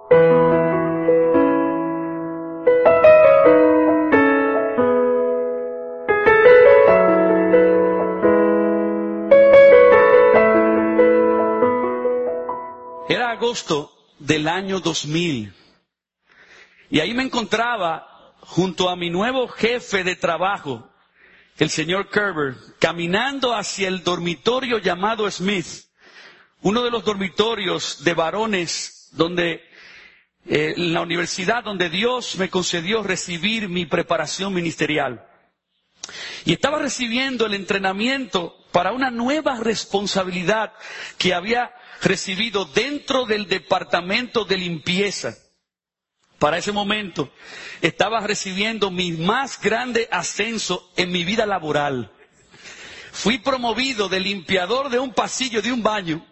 Era agosto del año 2000 y ahí me encontraba junto a mi nuevo jefe de trabajo, el señor Kerber, caminando hacia el dormitorio llamado Smith, uno de los dormitorios de varones donde en la universidad donde Dios me concedió recibir mi preparación ministerial. Y estaba recibiendo el entrenamiento para una nueva responsabilidad que había recibido dentro del departamento de limpieza. Para ese momento estaba recibiendo mi más grande ascenso en mi vida laboral. Fui promovido de limpiador de un pasillo de un baño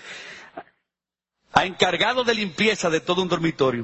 a encargado de limpieza de todo un dormitorio.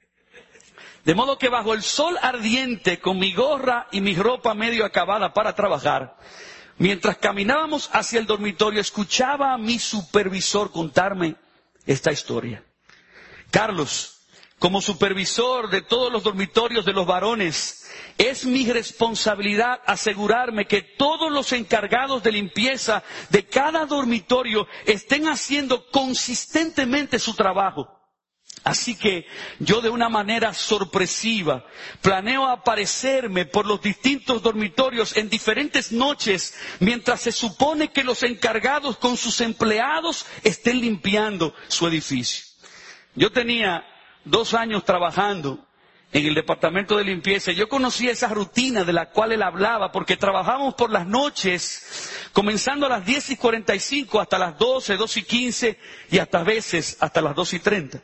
De modo que bajo el sol ardiente, con mi gorra y mi ropa medio acabada para trabajar, mientras caminábamos hacia el dormitorio, escuchaba a mi supervisor contarme esta historia. Carlos, como supervisor de todos los dormitorios de los varones, es mi responsabilidad asegurarme que todos los encargados de limpieza de cada dormitorio estén haciendo consistentemente su trabajo. Así que yo, de una manera sorpresiva, planeo aparecerme por los distintos dormitorios en diferentes noches, mientras se supone que los encargados con sus empleados estén limpiando su edificio. Yo tenía 2 años trabajando en el departamento de limpieza. Yo conocía esa rutina de la cual él hablaba, porque trabajamos por las noches, comenzando a las 10:45 hasta las 12, 2:15 y hasta veces hasta las 2:30.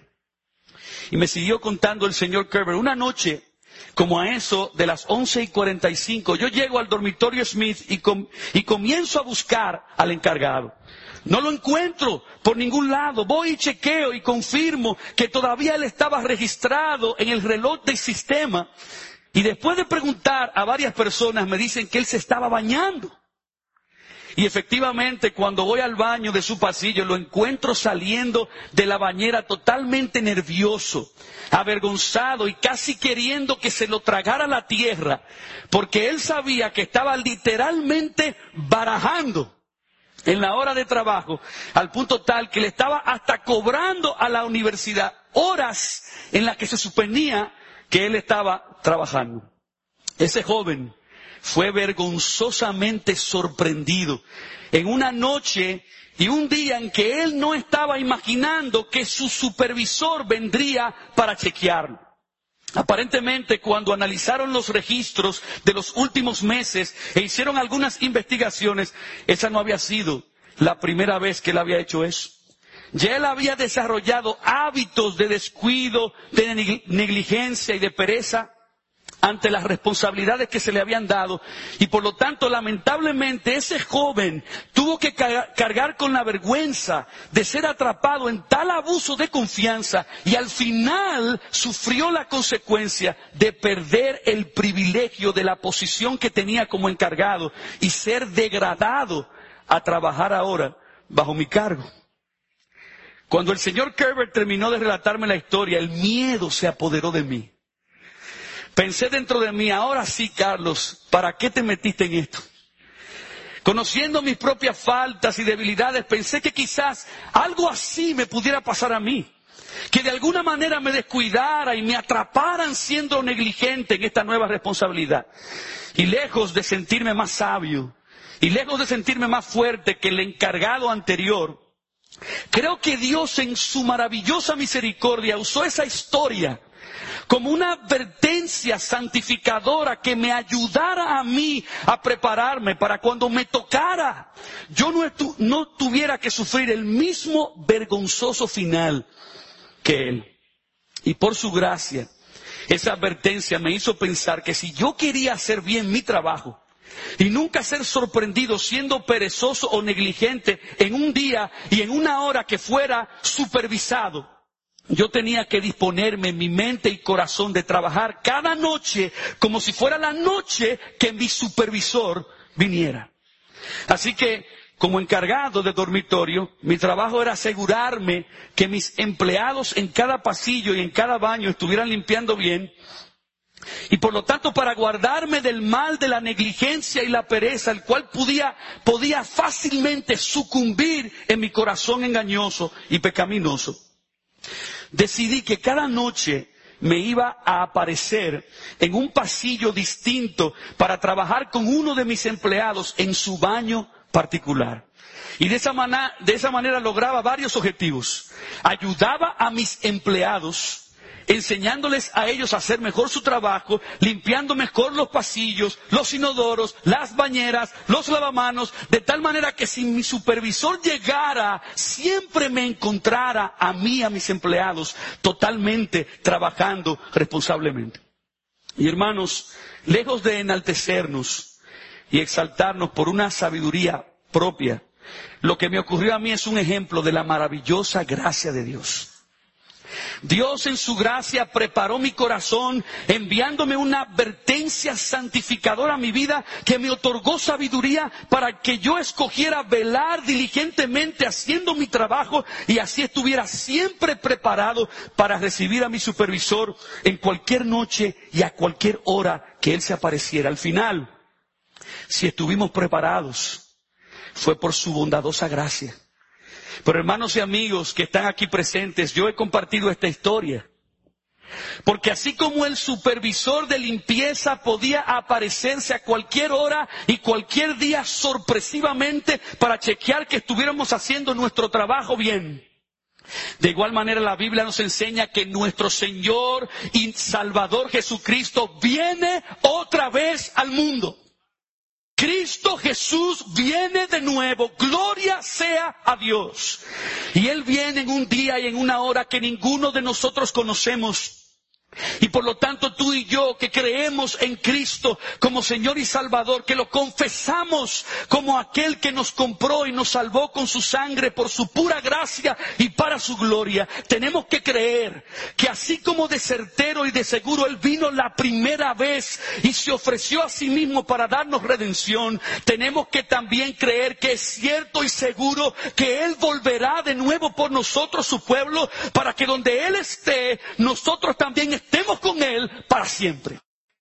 Y me siguió contando el señor Kerber, una noche, como a eso de las 11:45, yo llego al dormitorio Smith y comienzo a buscar al encargado. No lo encuentro por ningún lado. Voy y chequeo y confirmo que todavía él estaba registrado en el reloj del sistema. Y después de preguntar a varias personas, me dicen que él se estaba bañando. Y efectivamente, cuando voy al baño de su pasillo, lo encuentro saliendo de la bañera totalmente nervioso, avergonzado y casi queriendo que se lo tragara la tierra, porque él sabía que estaba literalmente barajando en la hora de trabajo, al punto tal que le estaba hasta cobrando a la universidad horas en las que se suponía que él estaba trabajando. Ese joven fue vergonzosamente sorprendido en una noche y un día en que él no estaba imaginando que su supervisor vendría para chequearlo. Aparentemente, cuando analizaron los registros de los últimos meses e hicieron algunas investigaciones, esa no había sido la primera vez que él había hecho eso. Ya él había desarrollado hábitos de descuido, de negligencia y de pereza ante las responsabilidades que se le habían dado, y por lo tanto, lamentablemente, ese joven tuvo que cargar con la vergüenza de ser atrapado en tal abuso de confianza, y al final sufrió la consecuencia de perder el privilegio de la posición que tenía como encargado y ser degradado a trabajar ahora bajo mi cargo. Cuando el señor Kerber terminó de relatarme la historia, el miedo se apoderó de mí. Pensé dentro de mí, ahora sí, Carlos, ¿para qué te metiste en esto? Conociendo mis propias faltas y debilidades, pensé que quizás algo así me pudiera pasar a mí. Que de alguna manera me descuidara y me atraparan siendo negligente en esta nueva responsabilidad. Y lejos de sentirme más sabio, y lejos de sentirme más fuerte que el encargado anterior, creo que Dios en su maravillosa misericordia usó esa historia como una advertencia santificadora que me ayudara a mí a prepararme para cuando me tocara, yo no tuviera que sufrir el mismo vergonzoso final que él. Y por su gracia, esa advertencia me hizo pensar que si yo quería hacer bien mi trabajo y nunca ser sorprendido siendo perezoso o negligente en un día y en una hora que fuera supervisado, yo tenía que disponerme en mi mente y corazón de trabajar cada noche como si fuera la noche que mi supervisor viniera. Así que como encargado de dormitorio, mi trabajo era asegurarme que mis empleados en cada pasillo y en cada baño estuvieran limpiando bien. Y por lo tanto, para guardarme del mal de la negligencia y la pereza, el cual podía fácilmente sucumbir en mi corazón engañoso y pecaminoso, decidí que cada noche me iba a aparecer en un pasillo distinto para trabajar con uno de mis empleados en su baño particular. Y de esa manera lograba varios objetivos. Ayudaba a mis empleados, enseñándoles a ellos a hacer mejor su trabajo, limpiando mejor los pasillos, los inodoros, las bañeras, los lavamanos, de tal manera que si mi supervisor llegara, siempre me encontrara a mí, a mis empleados, totalmente trabajando responsablemente. Y hermanos, lejos de enaltecernos y exaltarnos por una sabiduría propia, lo que me ocurrió a mí es un ejemplo de la maravillosa gracia de Dios. Dios en su gracia preparó mi corazón, enviándome una advertencia santificadora a mi vida que me otorgó sabiduría para que yo escogiera velar diligentemente haciendo mi trabajo y así estuviera siempre preparado para recibir a mi supervisor en cualquier noche y a cualquier hora que él se apareciera. Al final, si estuvimos preparados, fue por su bondadosa gracia. Pero hermanos y amigos que están aquí presentes, yo he compartido esta historia. Porque así como el supervisor de limpieza podía aparecerse a cualquier hora y cualquier día sorpresivamente para chequear que estuviéramos haciendo nuestro trabajo bien, de igual manera la Biblia nos enseña que nuestro Señor y Salvador Jesucristo viene otra vez al mundo. Cristo Jesús viene de nuevo, gloria sea a Dios. Y Él viene en un día y en una hora que ninguno de nosotros conocemos. Y por lo tanto tú y yo que creemos en Cristo como Señor y Salvador, que lo confesamos como aquel que nos compró y nos salvó con su sangre por su pura gracia y para su gloria, tenemos que creer que así como de certero y de seguro Él vino la primera vez y se ofreció a sí mismo para darnos redención, tenemos que también creer que es cierto y seguro que Él volverá de nuevo por nosotros, su pueblo, para que donde Él esté, nosotros también estemos con Él para siempre.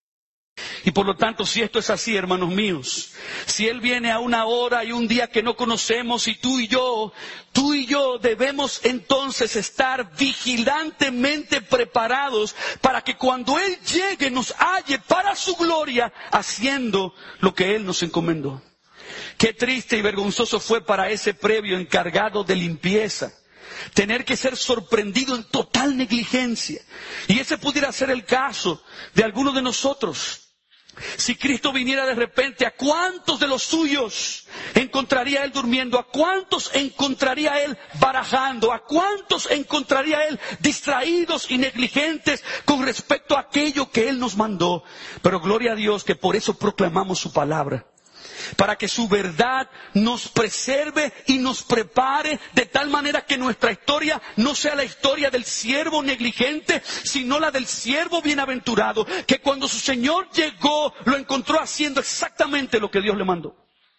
Y por lo tanto, si esto es así, hermanos míos, si Él viene a una hora y un día que no conocemos y tú y yo debemos entonces estar vigilantemente preparados para que cuando Él llegue nos halle para su gloria haciendo lo que Él nos encomendó. Qué triste y vergonzoso fue para ese previo encargado de limpieza tener que ser sorprendido en total negligencia. Y ese pudiera ser el caso de algunos de nosotros. Si Cristo viniera de repente, ¿a cuántos de los suyos encontraría Él durmiendo? ¿A cuántos encontraría Él barajando? ¿A cuántos encontraría Él distraídos y negligentes con respecto a aquello que Él nos mandó? Pero gloria a Dios que por eso proclamamos su palabra, para que su verdad nos preserve y nos prepare de tal manera que nuestra historia no sea la historia del siervo negligente, sino la del siervo bienaventurado, que cuando su Señor llegó lo encontró haciendo exactamente lo que Dios le mandó.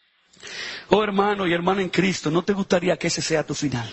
Oh hermano y hermana en Cristo, ¿no te gustaría que ese sea tu final?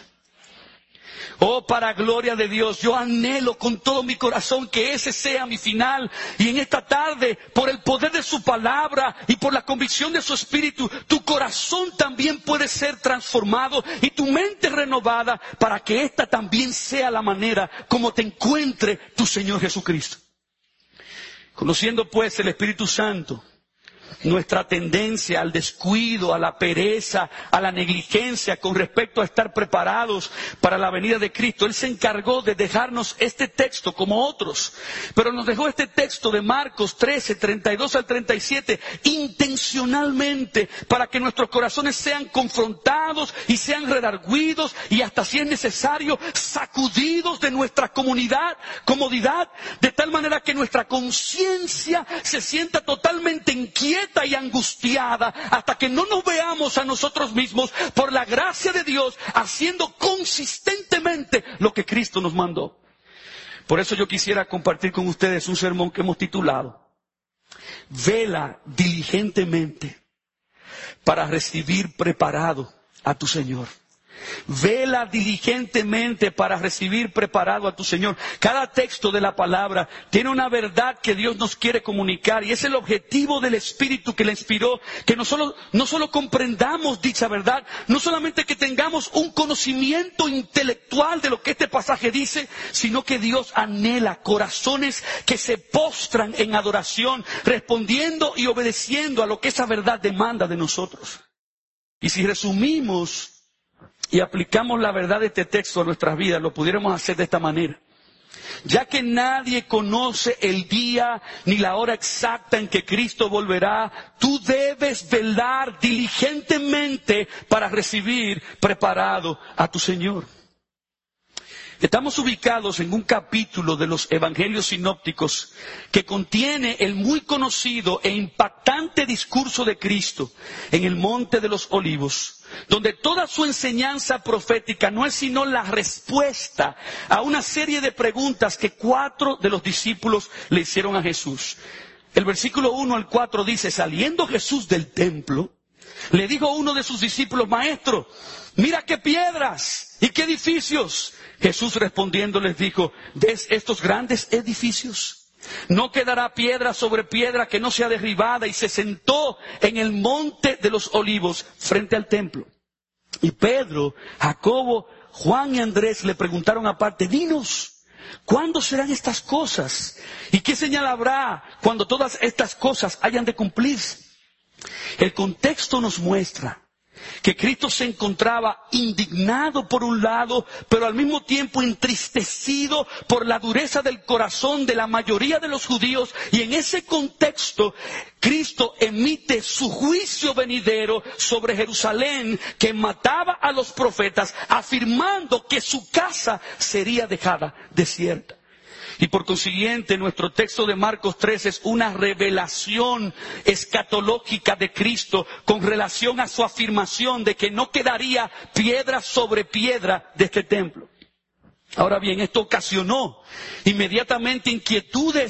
Oh, para gloria de Dios, yo anhelo con todo mi corazón que ese sea mi final. Y en esta tarde, por el poder de su palabra y por la convicción de su espíritu, tu corazón también puede ser transformado y tu mente renovada para que esta también sea la manera como te encuentre tu Señor Jesucristo. Conociendo pues el Espíritu Santo, nuestra tendencia al descuido, a la pereza, a la negligencia con respecto a estar preparados para la venida de Cristo, Él se encargó de dejarnos este texto como otros, pero nos dejó este texto de Marcos 13, 32 al 37, intencionalmente para que nuestros corazones sean confrontados y sean redargüidos y hasta si es necesario sacudidos de nuestra comodidad, de tal manera que nuestra conciencia se sienta totalmente inquieta y angustiada hasta que no nos veamos a nosotros mismos por la gracia de Dios haciendo consistentemente lo que Cristo nos mandó. Por eso yo quisiera compartir con ustedes un sermón que hemos titulado Vela diligentemente para recibir preparado a tu Señor. Vela diligentemente para recibir preparado a tu Señor. Cada texto de la palabra tiene una verdad que Dios nos quiere comunicar y es el objetivo del Espíritu que le inspiró, que no solo comprendamos dicha verdad, no solamente que tengamos un conocimiento intelectual de lo que este pasaje dice, sino que Dios anhela corazones que se postran en adoración, respondiendo y obedeciendo a lo que esa verdad demanda de nosotros. Y si resumimos y aplicamos la verdad de este texto a nuestras vidas, lo pudiéramos hacer de esta manera. Ya que nadie conoce el día ni la hora exacta en que Cristo volverá, tú debes velar diligentemente para recibir preparado a tu Señor. Estamos ubicados en un capítulo de los Evangelios sinópticos que contiene el muy conocido e impactante discurso de Cristo en el Monte de los Olivos, donde toda su enseñanza profética no es sino la respuesta a una serie de preguntas que 4 de los discípulos le hicieron a Jesús. El versículo 1 al 4 dice: saliendo Jesús del templo, le dijo a uno de sus discípulos: Maestro, mira qué piedras y qué edificios. Jesús respondiendo les dijo: ¿ves estos grandes edificios? No quedará piedra sobre piedra que no sea derribada. Y se sentó en el monte de los olivos frente al templo. Y Pedro, Jacobo, Juan y Andrés le preguntaron aparte: dinos, ¿cuándo serán estas cosas? ¿Y qué señal habrá cuando todas estas cosas hayan de cumplirse? El contexto nos muestra que Cristo se encontraba indignado por un lado, pero al mismo tiempo entristecido por la dureza del corazón de la mayoría de los judíos, y en ese contexto Cristo emite su juicio venidero sobre Jerusalén, que mataba a los profetas, afirmando que su casa sería dejada desierta. Y por consiguiente, nuestro texto de Marcos 13 es una revelación escatológica de Cristo con relación a su afirmación de que no quedaría piedra sobre piedra de este templo. Ahora bien, esto ocasionó inmediatamente inquietudes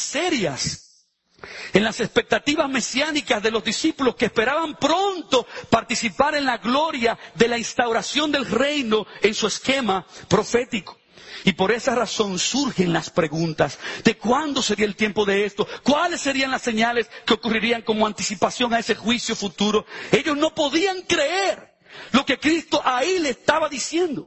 serias en las expectativas mesiánicas de los discípulos, que esperaban pronto participar en la gloria de la instauración del reino en su esquema profético. Y por esa razón surgen las preguntas de cuándo sería el tiempo de esto, cuáles serían las señales que ocurrirían como anticipación a ese juicio futuro. Ellos no podían creer lo que Cristo ahí le estaba diciendo.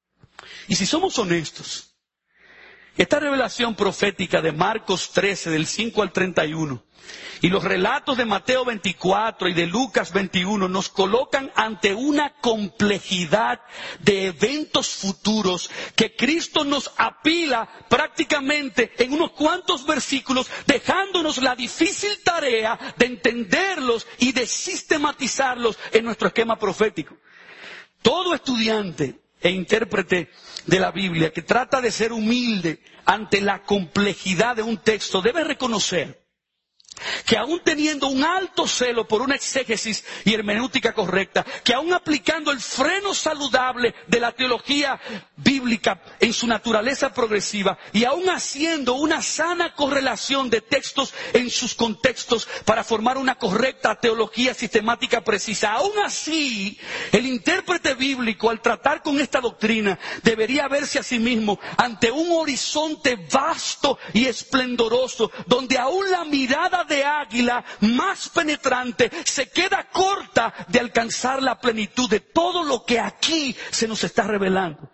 Y si somos honestos, esta revelación profética de Marcos 13, del 5 al 31, y los relatos de Mateo 24 y de Lucas 21 nos colocan ante una complejidad de eventos futuros que Cristo nos apila prácticamente en unos cuantos versículos, dejándonos la difícil tarea de entenderlos y de sistematizarlos en nuestro esquema profético. Todo estudiante e intérprete de la Biblia que trata de ser humilde ante la complejidad de un texto debe reconocer que aún teniendo un alto celo por una exégesis y hermenéutica correcta, que aún aplicando el freno saludable de la teología bíblica en su naturaleza progresiva, y aún haciendo una sana correlación de textos en sus contextos para formar una correcta teología sistemática precisa, aún así el intérprete bíblico, al tratar con esta doctrina, debería verse a sí mismo ante un horizonte vasto y esplendoroso, donde aún la mirada de águila más penetrante se queda corta de alcanzar la plenitud de todo lo que aquí se nos está revelando.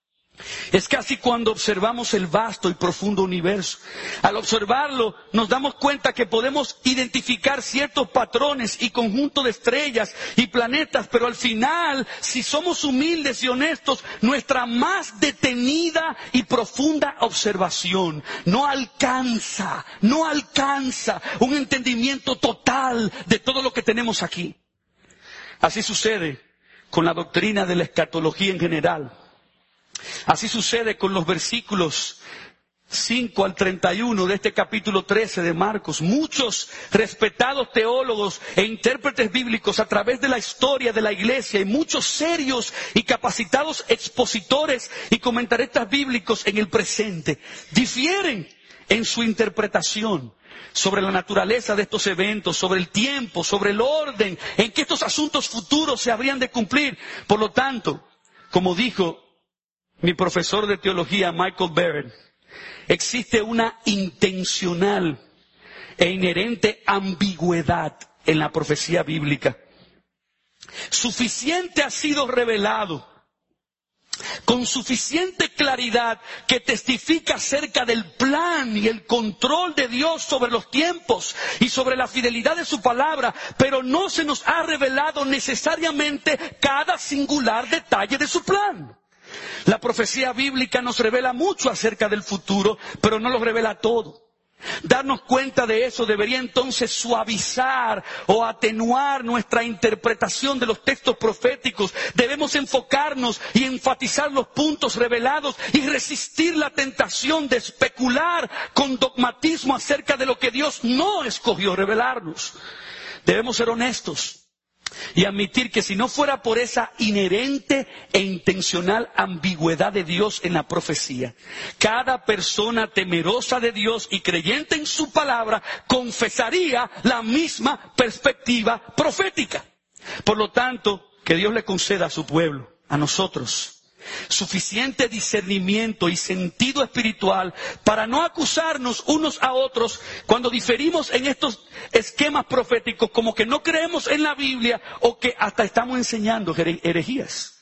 Es casi cuando observamos el vasto y profundo universo. Al observarlo nos damos cuenta que podemos identificar ciertos patrones y conjuntos de estrellas y planetas, pero al final, si somos humildes y honestos, nuestra más detenida y profunda observación no alcanza un entendimiento total de todo lo que tenemos aquí. Así sucede con la doctrina de la escatología en general. Así sucede con los versículos 5 al 31 de este capítulo 13 de Marcos. Muchos respetados teólogos e intérpretes bíblicos a través de la historia de la iglesia, y muchos serios y capacitados expositores y comentaristas bíblicos en el presente difieren en su interpretación sobre la naturaleza de estos eventos, sobre el tiempo, sobre el orden en que estos asuntos futuros se habrían de cumplir. Por lo tanto, como dijo mi profesor de teología, Michael Barrett, existe una intencional e inherente ambigüedad en la profecía bíblica. Suficiente ha sido revelado, con suficiente claridad, que testifica acerca del plan y el control de Dios sobre los tiempos y sobre la fidelidad de su palabra, pero no se nos ha revelado necesariamente cada singular detalle de su plan. La profecía bíblica nos revela mucho acerca del futuro, pero no lo revela todo. Darnos cuenta de eso debería entonces suavizar o atenuar nuestra interpretación de los textos proféticos. Debemos enfocarnos y enfatizar los puntos revelados y resistir la tentación de especular con dogmatismo acerca de lo que Dios no escogió revelarnos. Debemos ser honestos y admitir que si no fuera por esa inherente e intencional ambigüedad de Dios en la profecía, cada persona temerosa de Dios y creyente en su palabra confesaría la misma perspectiva profética. Por lo tanto, que Dios le conceda a su pueblo, a nosotros, suficiente discernimiento y sentido espiritual para no acusarnos unos a otros cuando diferimos en estos esquemas proféticos, como que no creemos en la Biblia o que hasta estamos enseñando herejías.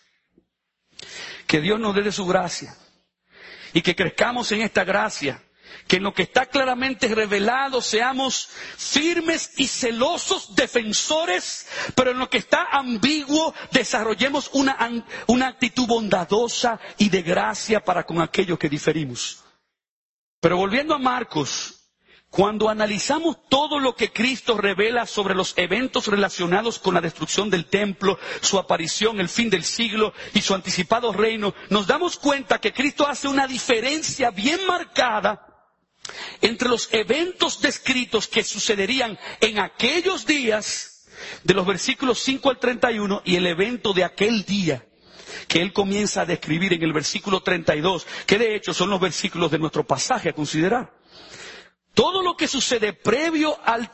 Que Dios nos dé de su gracia y que crezcamos en esta gracia, que en lo que está claramente revelado seamos firmes y celosos defensores, pero en lo que está ambiguo desarrollemos una actitud bondadosa y de gracia para con aquellos que diferimos. Pero volviendo a Marcos, cuando analizamos todo lo que Cristo revela sobre los eventos relacionados con la destrucción del templo, su aparición, el fin del siglo y su anticipado reino, nos damos cuenta que Cristo hace una diferencia bien marcada entre los eventos descritos que sucederían en aquellos días, de los versículos 5 al 31, y el evento de aquel día, que él comienza a describir en el versículo 32, que de hecho son los versículos de nuestro pasaje a considerar. Todo lo que sucede previo al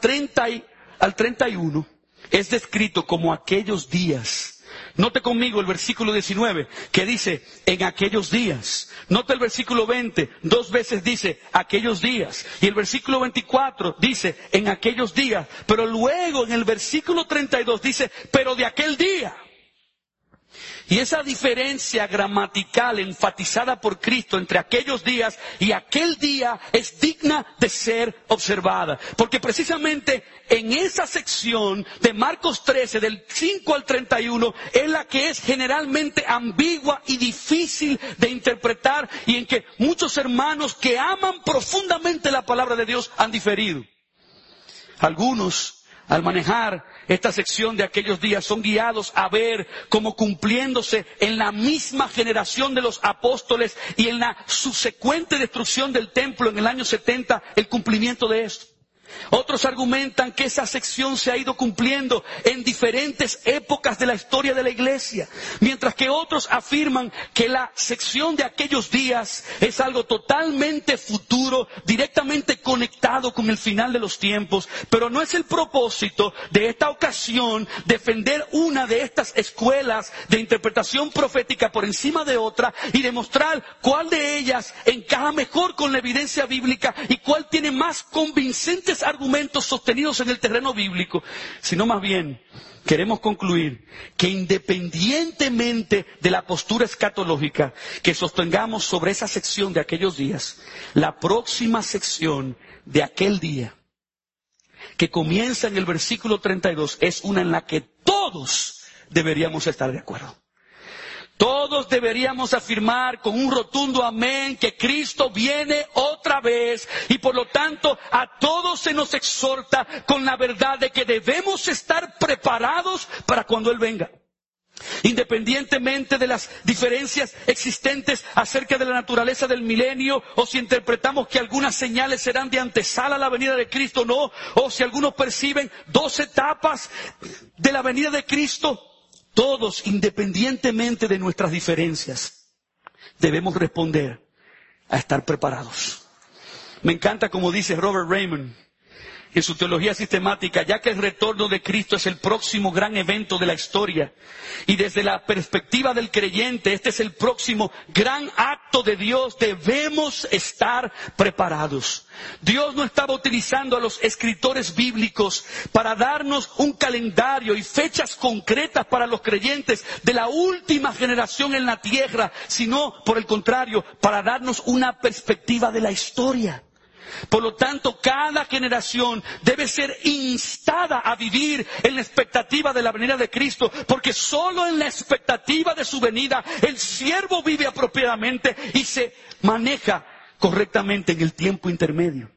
31 es descrito como aquellos días. Note conmigo el versículo 19, que dice, en aquellos días. Note el versículo 20, 2 veces dice, aquellos días. Y el versículo 24 dice, en aquellos días. Pero luego en el versículo 32 dice, pero de aquel día. Y esa diferencia gramatical enfatizada por Cristo entre aquellos días y aquel día es digna de ser observada. Porque precisamente en esa sección de Marcos 13, del 5 al 31, es la que es generalmente ambigua y difícil de interpretar, y en que muchos hermanos que aman profundamente la palabra de Dios han diferido. Algunos, al manejar esta sección de aquellos días, son guiados a ver como cumpliéndose en la misma generación de los apóstoles y en la subsecuente destrucción del templo en el año 70, el cumplimiento de esto. Otros argumentan que esa sección se ha ido cumpliendo en diferentes épocas de la historia de la iglesia, mientras que otros afirman que la sección de aquellos días es algo totalmente futuro, directamente conectado con el final de los tiempos. Pero no es el propósito de esta ocasión defender una de estas escuelas de interpretación profética por encima de otra y demostrar cuál de ellas encaja mejor con la evidencia bíblica y cuál tiene más convincentes argumentos sostenidos en el terreno bíblico, sino más bien queremos concluir que independientemente de la postura escatológica que sostengamos sobre esa sección de aquellos días, la próxima sección de aquel día, que comienza en el versículo 32, es una en la que todos deberíamos estar de acuerdo. Todos deberíamos afirmar con un rotundo amén que Cristo viene otra vez, y por lo tanto a todos se nos exhorta con la verdad de que debemos estar preparados para cuando Él venga. Independientemente de las diferencias existentes acerca de la naturaleza del milenio, o si interpretamos que algunas señales serán de antesala a la venida de Cristo, no, o si algunos perciben 2 etapas de la venida de Cristo, todos, independientemente de nuestras diferencias, debemos responder a estar preparados. Me encanta como dice Robert Raymond, en su teología sistemática, ya que el retorno de Cristo es el próximo gran evento de la historia. Y desde la perspectiva del creyente, este es el próximo gran acto de Dios. Debemos estar preparados. Dios no estaba utilizando a los escritores bíblicos para darnos un calendario y fechas concretas para los creyentes de la última generación en la tierra, sino, por el contrario, para darnos una perspectiva de la historia. Por lo tanto, cada generación debe ser instada a vivir en la expectativa de la venida de Cristo, porque solo en la expectativa de su venida el siervo vive apropiadamente y se maneja correctamente en el tiempo intermedio.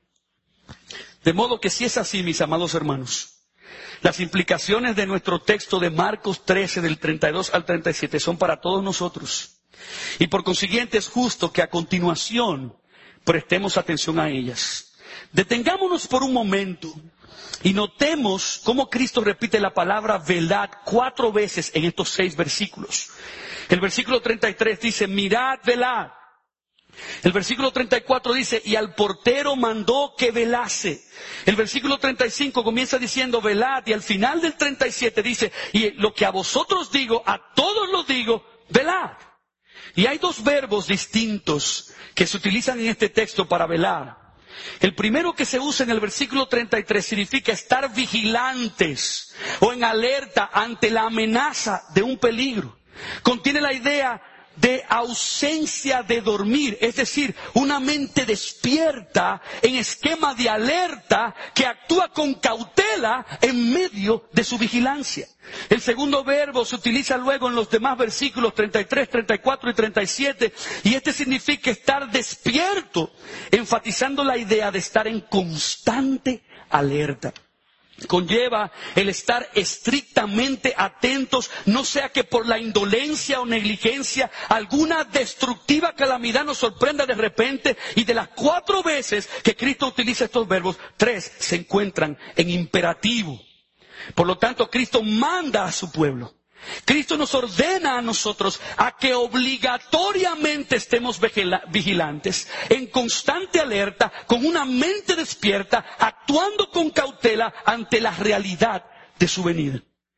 De modo que si es así, mis amados hermanos, las implicaciones de nuestro texto de Marcos 13, del 32 al 37, son para todos nosotros. Y por consiguiente es justo que a continuación prestemos atención a ellas. Detengámonos por un momento y notemos cómo Cristo repite la palabra velad 4 veces en estos 6 versículos. El versículo 33 dice, mirad, velad. El versículo 34 dice, y al portero mandó que velase. El versículo 35 comienza diciendo, velad, y al final del 37 dice, y lo que a vosotros digo, a todos los digo, velad. Y hay 2 verbos distintos que se utilizan en este texto para velar. El primero que se usa en el versículo 33 significa estar vigilantes o en alerta ante la amenaza de un peligro. Contiene la idea de ausencia de dormir, es decir, una mente despierta en esquema de alerta que actúa con cautela en medio de su vigilancia. El segundo verbo se utiliza luego en los demás versículos 33, 34 y 37, y este significa estar despierto, enfatizando la idea de estar en constante alerta. Conlleva el estar estrictamente atentos, no sea que por la indolencia o negligencia alguna destructiva calamidad nos sorprenda de repente. Y de las 4 veces que Cristo utiliza estos verbos, 3 se encuentran en imperativo. Por lo tanto, Cristo manda a su pueblo. Cristo nos ordena a nosotros a que obligatoriamente estemos vigilantes, en constante alerta, con una mente despierta, actuando con cautela ante la realidad de su venida.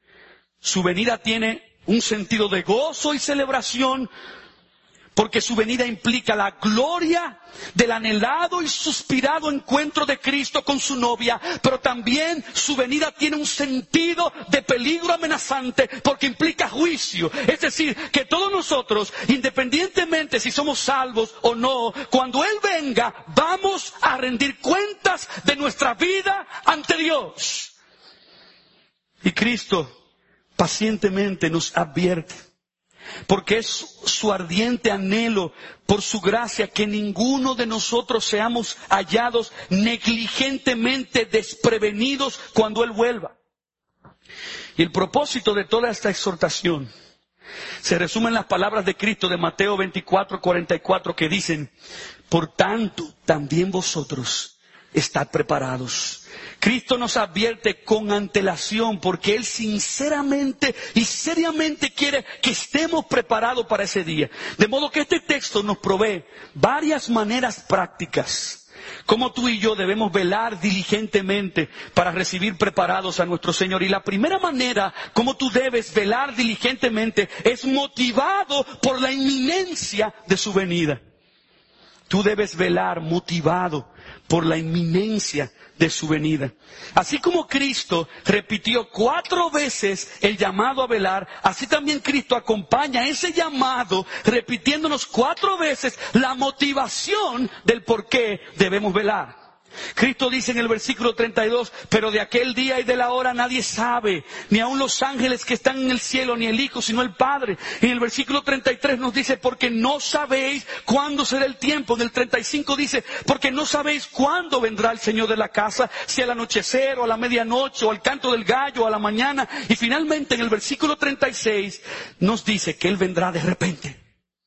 Su venida tiene un sentido de gozo y celebración, porque su venida implica la gloria del anhelado y suspirado encuentro de Cristo con su novia, pero también su venida tiene un sentido de peligro amenazante, porque implica juicio. Es decir, que todos nosotros, independientemente si somos salvos o no, cuando Él venga, vamos a rendir cuentas de nuestra vida ante Dios. Y Cristo pacientemente nos advierte, porque es su ardiente anhelo por su gracia que ninguno de nosotros seamos hallados negligentemente desprevenidos cuando Él vuelva. Y el propósito de toda esta exhortación se resume en las palabras de Cristo de Mateo 24, 44, que dicen, por tanto, también vosotros estad preparados. Cristo nos advierte con antelación porque Él sinceramente y seriamente quiere que estemos preparados para ese día. De modo que este texto nos provee varias maneras prácticas, como tú y yo debemos velar diligentemente para recibir preparados a nuestro Señor. Y la primera manera como tú debes velar diligentemente es motivado por la inminencia de su venida. Tú debes velar motivado por la inminencia de su venida. Así como Cristo repitió 4 veces el llamado a velar, así también Cristo acompaña ese llamado repitiéndonos 4 veces la motivación del por qué debemos velar. Cristo dice en el versículo 32, pero de aquel día y de la hora nadie sabe, ni aun los ángeles que están en el cielo, ni el Hijo, sino el Padre. En el versículo 33 nos dice, porque no sabéis cuándo será el tiempo. En el 35 dice, porque no sabéis cuándo vendrá el Señor de la casa, si al anochecer, o a la medianoche, o al canto del gallo, o a la mañana. Y finalmente en el versículo 36 nos dice que Él vendrá de repente.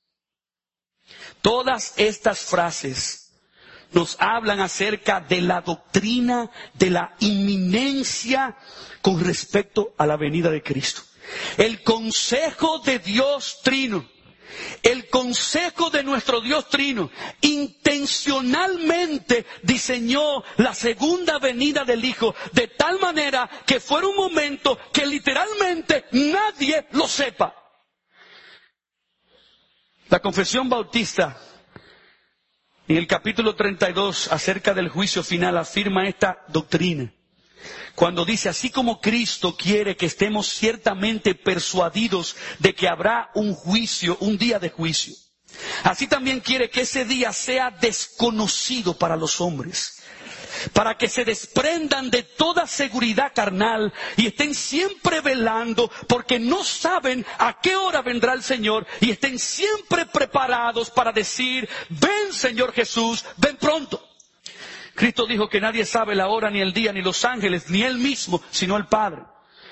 Todas estas frases nos hablan acerca de la doctrina de la inminencia con respecto a la venida de Cristo. El consejo de Dios Trino El consejo de nuestro Dios Trino intencionalmente diseñó la segunda venida del Hijo de tal manera que fuera un momento que literalmente nadie lo sepa. La Confesión Bautista, en el capítulo 32, acerca del juicio final, afirma esta doctrina. Cuando dice, así como Cristo quiere que estemos ciertamente persuadidos de que habrá un juicio, un día de juicio, así también quiere que ese día sea desconocido para los hombres, para que se desprendan de toda seguridad carnal y estén siempre velando, porque no saben a qué hora vendrá el Señor, y estén siempre preparados para decir, ven Señor Jesús, ven pronto. Cristo dijo que nadie sabe la hora, ni el día, ni los ángeles, ni Él mismo, sino el Padre.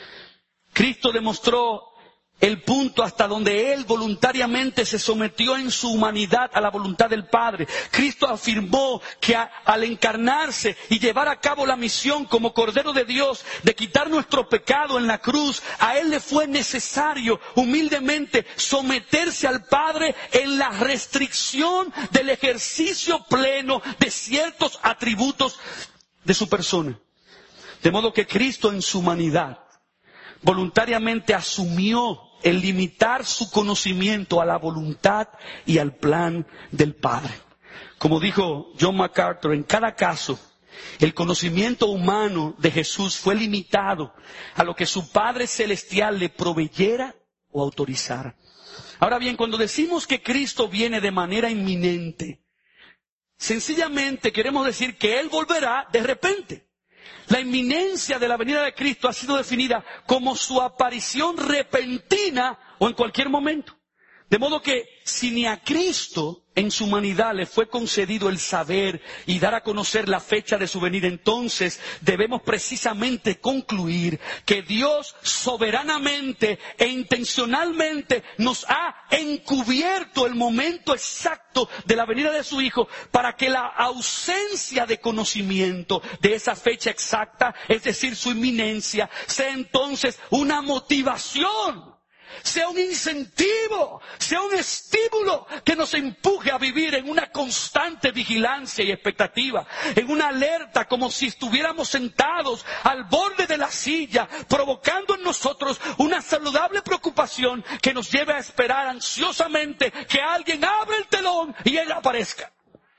Cristo demostró el punto hasta donde Él voluntariamente se sometió en su humanidad a la voluntad del Padre. Cristo afirmó que al encarnarse y llevar a cabo la misión como Cordero de Dios de quitar nuestro pecado en la cruz, a Él le fue necesario humildemente someterse al Padre en la restricción del ejercicio pleno de ciertos atributos de su persona. De modo que Cristo en su humanidad voluntariamente asumió el limitar su conocimiento a la voluntad y al plan del Padre. Como dijo John MacArthur, en cada caso, el conocimiento humano de Jesús fue limitado a lo que su Padre Celestial le proveyera o autorizara. Ahora bien, cuando decimos que Cristo viene de manera inminente, sencillamente queremos decir que Él volverá de repente. La inminencia de la venida de Cristo ha sido definida como su aparición repentina o en cualquier momento. De modo que si ni a Cristo en su humanidad le fue concedido el saber y dar a conocer la fecha de su venida, entonces debemos precisamente concluir que Dios soberanamente e intencionalmente nos ha encubierto el momento exacto de la venida de su Hijo para que la ausencia de conocimiento de esa fecha exacta, es decir, su inminencia, sea entonces una motivación, sea un incentivo, sea un estímulo que nos empuje a vivir en una constante vigilancia y expectativa, en una alerta como si estuviéramos sentados al borde de la silla, provocando en nosotros una saludable preocupación que nos lleve a esperar ansiosamente que alguien abra el telón y Él aparezca.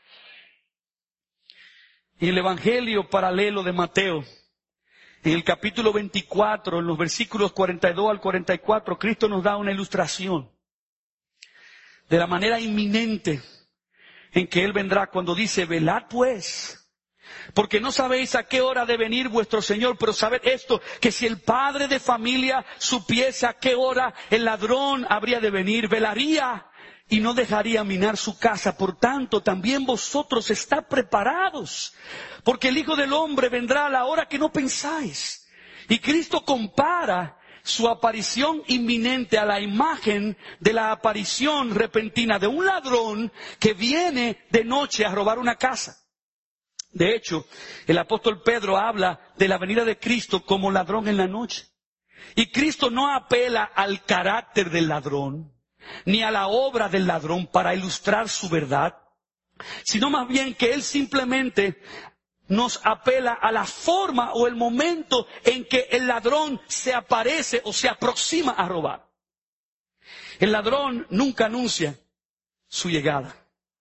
Y el Evangelio paralelo de Mateo, en el capítulo 24, en los versículos 42 al 44, Cristo nos da una ilustración de la manera inminente en que Él vendrá cuando dice, velad pues, porque no sabéis a qué hora ha de venir vuestro Señor, pero sabed esto, que si el padre de familia supiese a qué hora el ladrón habría de venir, velaría y no dejaría minar su casa. Por tanto, también vosotros estad preparados, porque el Hijo del Hombre vendrá a la hora que no pensáis. Y Cristo compara su aparición inminente a la imagen de la aparición repentina de un ladrón que viene de noche a robar una casa. De hecho, el apóstol Pedro habla de la venida de Cristo como ladrón en la noche. Y Cristo no apela al carácter del ladrón, ni a la obra del ladrón para ilustrar su verdad, sino más bien que Él simplemente nos apela a la forma o el momento en que el ladrón se aparece o se aproxima a robar. El ladrón nunca anuncia su llegada.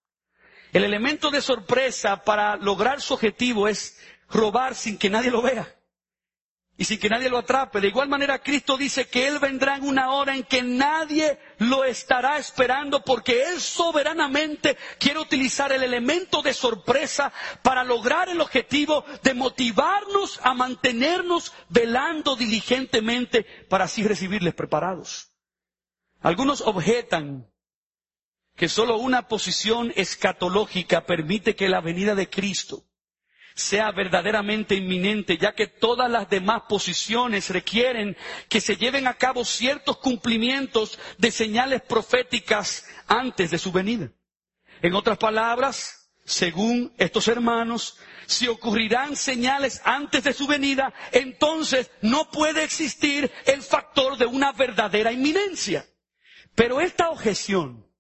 El elemento de sorpresa para lograr su objetivo es robar sin que nadie lo vea y sin que nadie lo atrape. De igual manera, Cristo dice que Él vendrá en una hora en que nadie lo estará esperando, porque Él soberanamente quiere utilizar el elemento de sorpresa para lograr el objetivo de motivarnos a mantenernos velando diligentemente para así recibirles preparados. Algunos objetan que solo una posición escatológica permite que la venida de Cristo sea verdaderamente inminente, ya que todas las demás posiciones requieren que se lleven a cabo ciertos cumplimientos de señales proféticas antes de su venida. En otras palabras, según estos hermanos, si ocurrirán señales antes de su venida, entonces no puede existir el factor de una verdadera inminencia. Pero esta objeción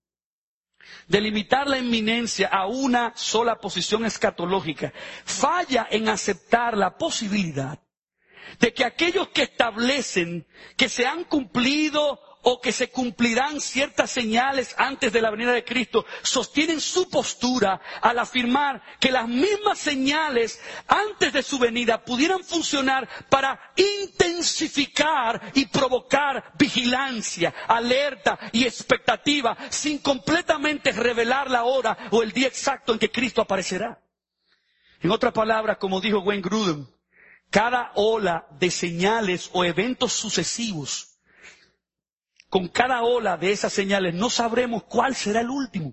de limitar la inminencia a una sola posición escatológica, falla en aceptar la posibilidad de que aquellos que establecen que se han cumplido o que se cumplirán ciertas señales antes de la venida de Cristo, sostienen su postura al afirmar que las mismas señales antes de su venida pudieran funcionar para intensificar y provocar vigilancia, alerta y expectativa, sin completamente revelar la hora o el día exacto en que Cristo aparecerá. En otras palabras, como dijo Wayne Grudem, cada ola de señales o eventos sucesivos, con cada ola de esas señales no sabremos cuál será el último.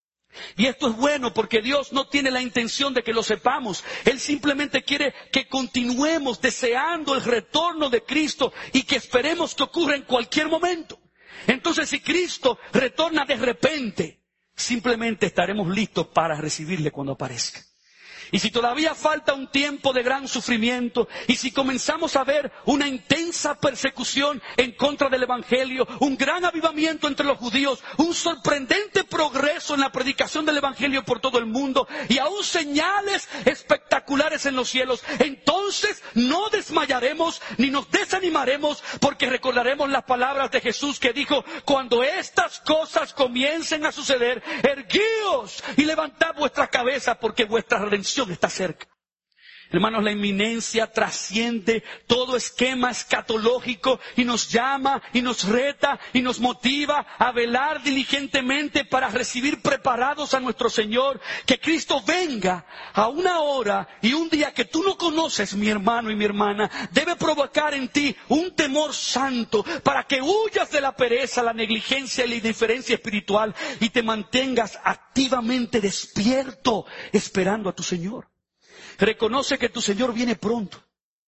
Y esto es bueno porque Dios no tiene la intención de que lo sepamos. Él simplemente quiere que continuemos deseando el retorno de Cristo y que esperemos que ocurra en cualquier momento. Entonces, si Cristo retorna de repente, simplemente estaremos listos para recibirle cuando aparezca. Y si todavía falta un tiempo de gran sufrimiento, y si comenzamos a ver una intensa persecución en contra del Evangelio, un gran avivamiento entre los judíos, un sorprendente progreso en la predicación del Evangelio por todo el mundo, y aún señales espectaculares en los cielos, entonces no desmayaremos ni nos desanimaremos, porque recordaremos las palabras de Jesús que dijo: cuando estas cosas comiencen a suceder, erguíos y levantad vuestra cabeza, porque vuestra redención está cerca. Hermanos, la inminencia trasciende todo esquema escatológico y nos llama y nos reta y nos motiva a velar diligentemente para recibir preparados a nuestro Señor. Que Cristo venga a una hora y un día que tú no conoces, mi hermano y mi hermana, debe provocar en ti un temor santo para que huyas de la pereza, la negligencia y la indiferencia espiritual y te mantengas activamente despierto esperando a tu Señor. Reconoce que tu Señor viene pronto.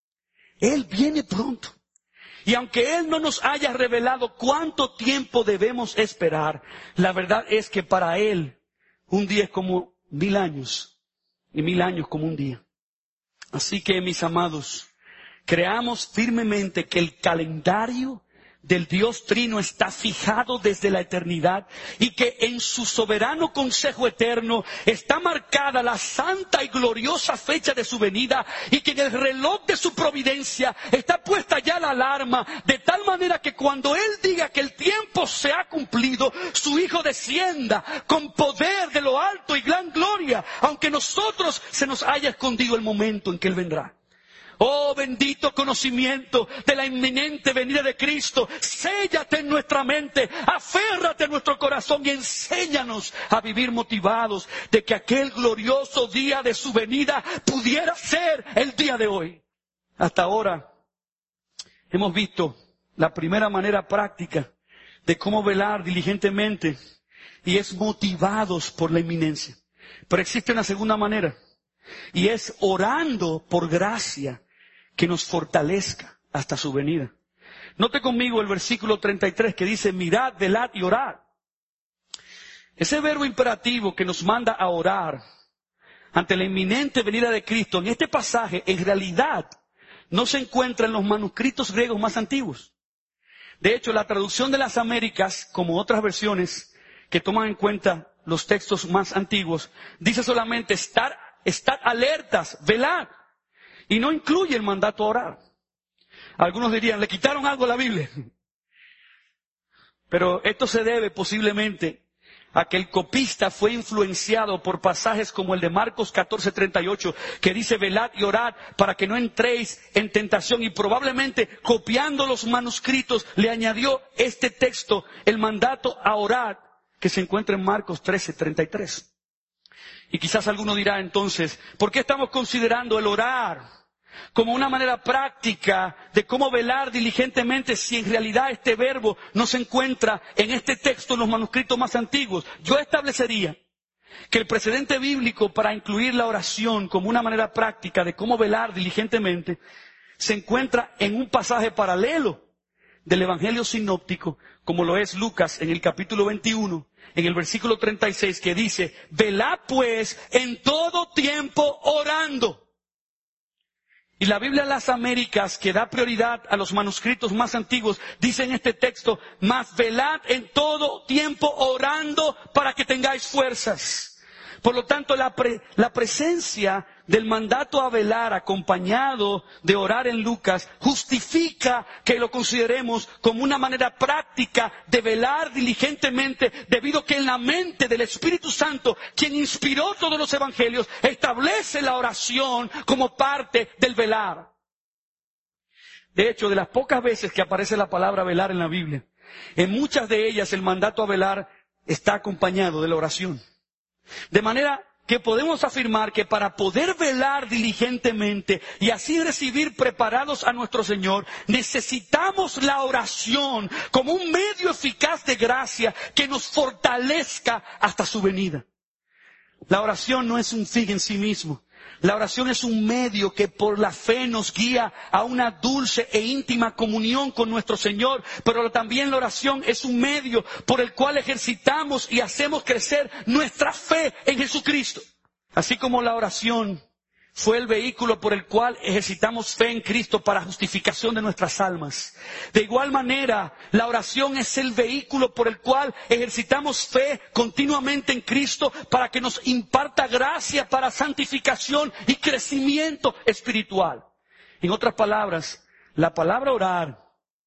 Él viene pronto. Y aunque Él no nos haya revelado cuánto tiempo debemos esperar, la verdad es que para Él un día es como 1000 años y 1000 años como un día. Así que, mis amados, creamos firmemente que el calendario del Dios Trino está fijado desde la eternidad y que en su soberano consejo eterno está marcada la santa y gloriosa fecha de su venida, y que en el reloj de su providencia está puesta ya la alarma, de tal manera que cuando Él diga que el tiempo se ha cumplido, su Hijo descienda con poder de lo alto y gran gloria, aunque nosotros se nos haya escondido el momento en que Él vendrá. Oh, bendito conocimiento de la inminente venida de Cristo. Séllate en nuestra mente, aférrate en nuestro corazón y enséñanos a vivir motivados de que aquel glorioso día de su venida pudiera ser el día de hoy. Hasta ahora hemos visto la primera manera práctica de cómo velar diligentemente, y es motivados por la inminencia. Pero existe una segunda manera, y es orando por gracia que nos fortalezca hasta su venida. Note conmigo el versículo 33 que dice: mirad, velad y orad. Ese verbo imperativo que nos manda a orar ante la inminente venida de Cristo, en este pasaje, en realidad no se encuentra en los manuscritos griegos más antiguos. De hecho, la traducción de las Américas, como otras versiones que toman en cuenta los textos más antiguos, dice solamente: estad alertas, velad. Y no incluye el mandato a orar. Algunos dirían: le quitaron algo a la Biblia. Pero esto se debe posiblemente a que el copista fue influenciado por pasajes como el de Marcos 14:38, que dice: velad y orad para que no entréis en tentación. Y probablemente, copiando los manuscritos, le añadió este texto, el mandato a orar, que se encuentra en Marcos 13:33. Y quizás alguno dirá entonces: ¿por qué estamos considerando el orar como una manera práctica de cómo velar diligentemente si en realidad este verbo no se encuentra en este texto en los manuscritos más antiguos? Yo establecería que el precedente bíblico para incluir la oración como una manera práctica de cómo velar diligentemente se encuentra en un pasaje paralelo del Evangelio sinóptico, como lo es Lucas en el capítulo 21, en el versículo 36, que dice: velad pues en todo tiempo orando Y la Biblia de las Américas, que da prioridad a los manuscritos más antiguos, dice en este texto, mas velad en todo tiempo orando para que tengáis fuerzas. Por lo tanto, la presencia del mandato a velar acompañado de orar en Lucas justifica que lo consideremos como una manera práctica de velar diligentemente, debido a que en la mente del Espíritu Santo, quien inspiró todos los evangelios, establece la oración como parte del velar. De hecho, de las pocas veces que aparece la palabra velar en la Biblia, en muchas de ellas el mandato a velar está acompañado de la oración. De manera que podemos afirmar que para poder velar diligentemente y así recibir preparados a nuestro Señor, necesitamos la oración como un medio eficaz de gracia que nos fortalezca hasta su venida. La oración no es un fin en sí mismo. La oración es un medio que por la fe nos guía a una dulce e íntima comunión con nuestro Señor, pero también la oración es un medio por el cual ejercitamos y hacemos crecer nuestra fe en Jesucristo. Así como la oración fue el vehículo por el cual ejercitamos fe en Cristo para justificación de nuestras almas. De igual manera, la oración es el vehículo por el cual ejercitamos fe continuamente en Cristo para que nos imparta gracia para santificación y crecimiento espiritual. En otras palabras, la palabra orar,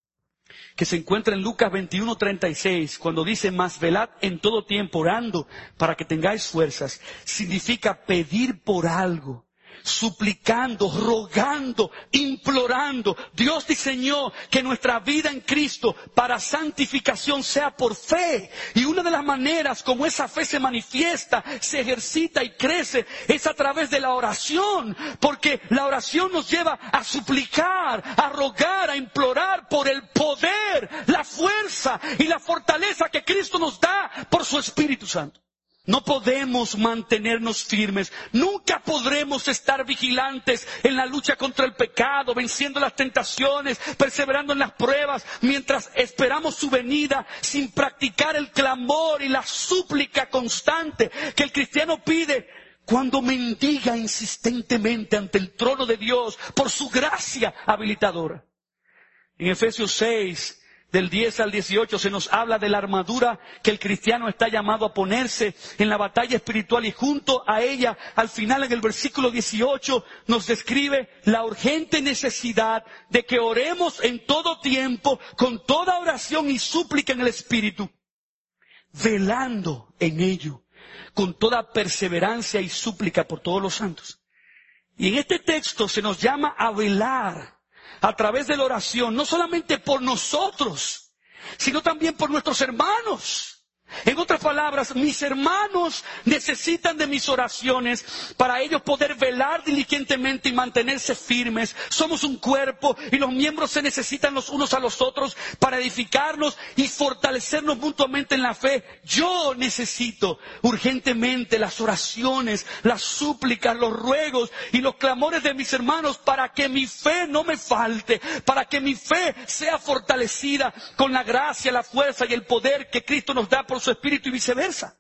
que se encuentra en Lucas 21:36, cuando dice, mas velad en todo tiempo orando para que tengáis fuerzas, significa pedir por algo, suplicando, rogando, implorando. Dios diseñó que nuestra vida en Cristo para santificación sea por fe. Y una de las maneras como esa fe se manifiesta, se ejercita y crece es a través de la oración. Porque la oración nos lleva a suplicar, a rogar, a implorar por el poder, la fuerza y la fortaleza que Cristo nos da por su Espíritu Santo. No podemos mantenernos firmes, nunca podremos estar vigilantes en la lucha contra el pecado, venciendo las tentaciones, perseverando en las pruebas, mientras esperamos su venida, sin practicar el clamor y la súplica constante que el cristiano pide cuando mendiga insistentemente ante el trono de Dios por su gracia habilitadora. En Efesios 6, del 10 al 18 se nos habla de la armadura que el cristiano está llamado a ponerse en la batalla espiritual, y junto a ella, al final en el versículo 18, nos describe la urgente necesidad de que oremos en todo tiempo, con toda oración y súplica en el Espíritu, velando en ello, con toda perseverancia y súplica por todos los santos. Y en este texto se nos llama a velar a través de la oración, no solamente por nosotros, sino también por nuestros hermanos. En otras palabras, mis hermanos necesitan de mis oraciones para ellos poder velar diligentemente y mantenerse firmes. Somos un cuerpo y los miembros se necesitan los unos a los otros para edificarnos y fortalecernos mutuamente en la fe. Yo necesito urgentemente las oraciones, las súplicas, los ruegos y los clamores de mis hermanos para que mi fe no me falte, para que mi fe sea fortalecida con la gracia, la fuerza y el poder que Cristo nos da por su Espíritu, y viceversa.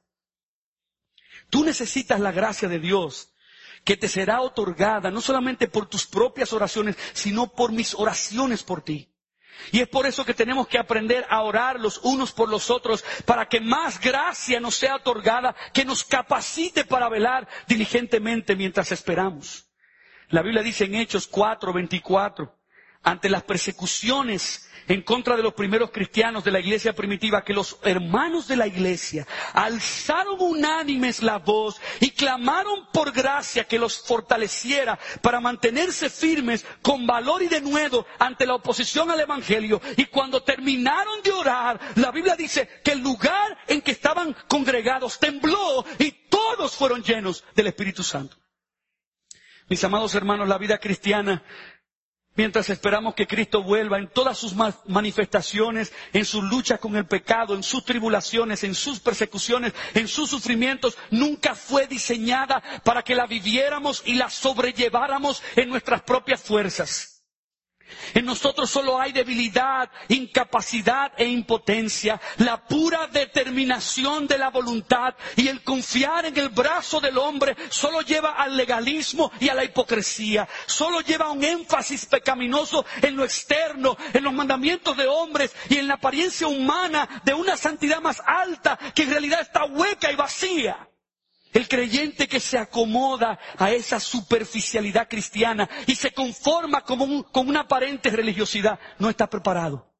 Tú necesitas la gracia de Dios, que te será otorgada no solamente por tus propias oraciones, sino por mis oraciones por ti. Y es por eso que tenemos que aprender a orar los unos por los otros, para que más gracia nos sea otorgada, que nos capacite para velar diligentemente mientras esperamos. La Biblia dice en Hechos 4:24, ante las persecuciones en contra de los primeros cristianos de la iglesia primitiva, que los hermanos de la iglesia alzaron unánimes la voz y clamaron por gracia que los fortaleciera para mantenerse firmes con valor y denuedo ante la oposición al evangelio. Y cuando terminaron de orar, la Biblia dice que el lugar en que estaban congregados tembló y todos fueron llenos del Espíritu Santo. Mis amados hermanos, la vida cristiana, mientras esperamos que Cristo vuelva en todas sus manifestaciones, en su lucha con el pecado, en sus tribulaciones, en sus persecuciones, en sus sufrimientos, nunca fue diseñada para que la viviéramos y la sobrelleváramos en nuestras propias fuerzas. En nosotros solo hay debilidad, incapacidad e impotencia. La pura determinación de la voluntad y el confiar en el brazo del hombre solo lleva al legalismo y a la hipocresía. Solo lleva a un énfasis pecaminoso en lo externo, en los mandamientos de hombres y en la apariencia humana de una santidad más alta que en realidad está hueca y vacía. El creyente que se acomoda a esa superficialidad cristiana y se conforma con una aparente religiosidad no está preparado.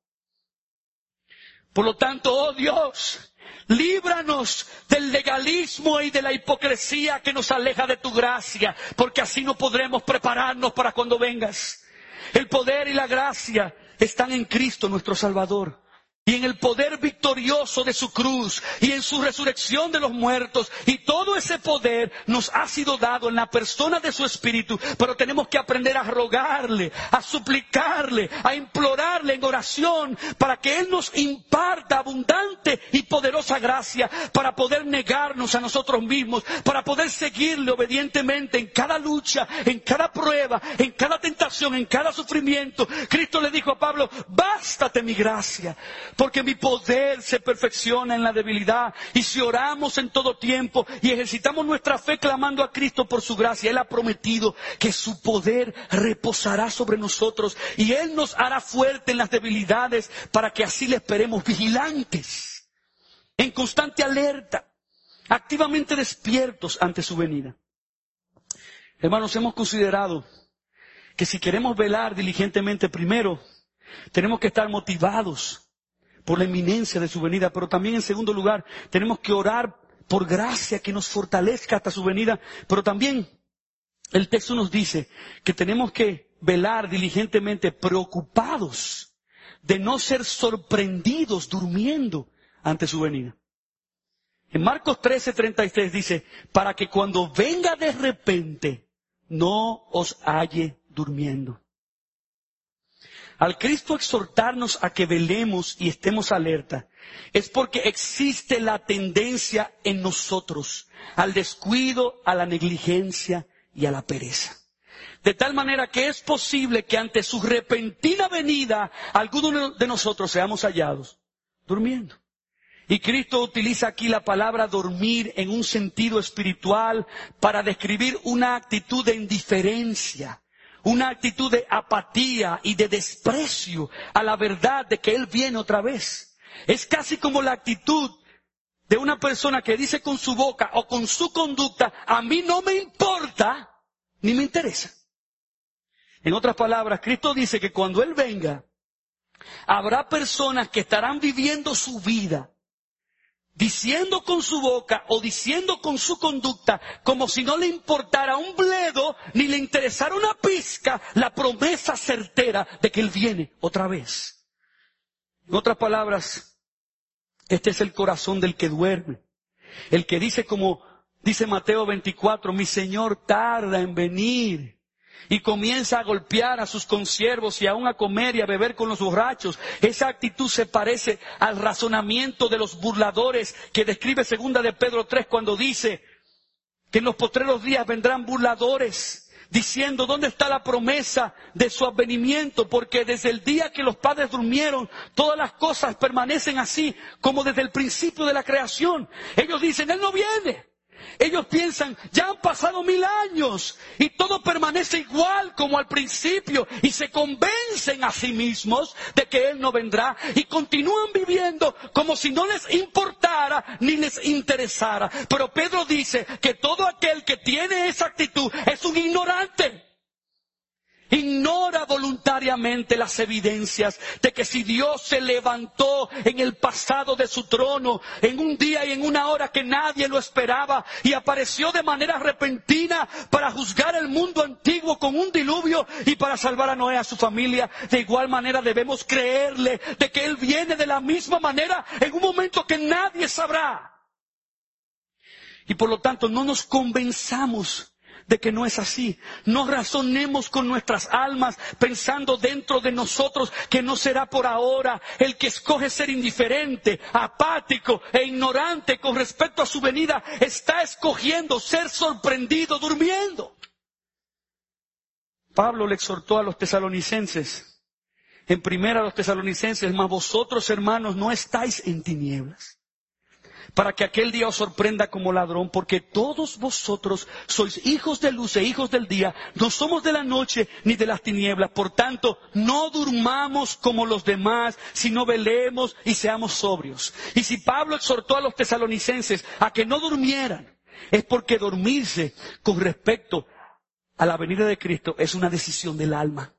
Por lo tanto, oh Dios, líbranos del legalismo y de la hipocresía que nos aleja de tu gracia, porque así no podremos prepararnos para cuando vengas. El poder y la gracia están en Cristo nuestro Salvador. Y en el poder victorioso de su cruz y en su resurrección de los muertos. Y todo ese poder nos ha sido dado en la persona de su Espíritu. Pero tenemos que aprender a rogarle, a suplicarle, a implorarle en oración para que Él nos imparta abundante y poderosa gracia para poder negarnos a nosotros mismos, para poder seguirle obedientemente en cada lucha, en cada prueba, en cada tentación, en cada sufrimiento. Cristo le dijo a Pablo, bástate mi gracia. Porque mi poder se perfecciona en la debilidad. Y si oramos en todo tiempo y ejercitamos nuestra fe clamando a Cristo por su gracia, Él ha prometido que su poder reposará sobre nosotros. Y Él nos hará fuerte en las debilidades para que así le esperemos vigilantes, en constante alerta, activamente despiertos ante su venida. Hermanos, hemos considerado que si queremos velar diligentemente, primero tenemos que estar motivados por la inminencia de su venida, pero también en segundo lugar tenemos que orar por gracia que nos fortalezca hasta su venida, pero también el texto nos dice que tenemos que velar diligentemente preocupados de no ser sorprendidos durmiendo ante su venida. En Marcos 13:33 dice, para que cuando venga de repente no os halle durmiendo. Al Cristo exhortarnos a que velemos y estemos alerta, es porque existe la tendencia en nosotros al descuido, a la negligencia y a la pereza. De tal manera que es posible que ante su repentina venida, algunos de nosotros seamos hallados durmiendo. Y Cristo utiliza aquí la palabra dormir en un sentido espiritual para describir una actitud de indiferencia. Una actitud de apatía y de desprecio a la verdad de que Él viene otra vez. Es casi como la actitud de una persona que dice con su boca o con su conducta, a mí no me importa ni me interesa. En otras palabras, Cristo dice que cuando Él venga, habrá personas que estarán viviendo su vida diciendo con su boca o diciendo con su conducta como si no le importara un bledo ni le interesara una pizca la promesa certera de que Él viene otra vez. En otras palabras, este es el corazón del que duerme. El que dice como dice Mateo 24, mi Señor tarda en venir. Y comienza a golpear a sus consiervos y aún a comer y a beber con los borrachos. Esa actitud se parece al razonamiento de los burladores que describe 2 de Pedro 3 cuando dice que en los postreros días vendrán burladores diciendo ¿dónde está la promesa de su advenimiento? Porque desde el día que los padres durmieron, todas las cosas permanecen así como desde el principio de la creación. Ellos dicen, Él no viene. Ellos piensan, ya han pasado 1000 años y todo permanece igual como al principio y se convencen a sí mismos de que Él no vendrá y continúan viviendo como si no les importara ni les interesara. Pero Pedro dice que todo aquel que tiene esa actitud es un ignorante. Ignora voluntariamente las evidencias de que si Dios se levantó en el pasado de su trono, en un día y en una hora que nadie lo esperaba, y apareció de manera repentina para juzgar el mundo antiguo con un diluvio y para salvar a Noé y a su familia, de igual manera debemos creerle de que Él viene de la misma manera en un momento que nadie sabrá. Y por lo tanto no nos convenzamos de que no es así. No razonemos con nuestras almas pensando dentro de nosotros que no será por ahora. El que escoge ser indiferente, apático e ignorante con respecto a su venida está escogiendo ser sorprendido durmiendo. Pablo le exhortó a los tesalonicenses en primera a los tesalonicenses: mas vosotros, hermanos, no estáis en tinieblas, para que aquel día os sorprenda como ladrón, porque todos vosotros sois hijos de luz e hijos del día, no somos de la noche ni de las tinieblas. Por tanto, no durmamos como los demás, sino velemos y seamos sobrios. Y si Pablo exhortó a los tesalonicenses a que no durmieran, es porque dormirse con respecto a la venida de Cristo es una decisión del alma.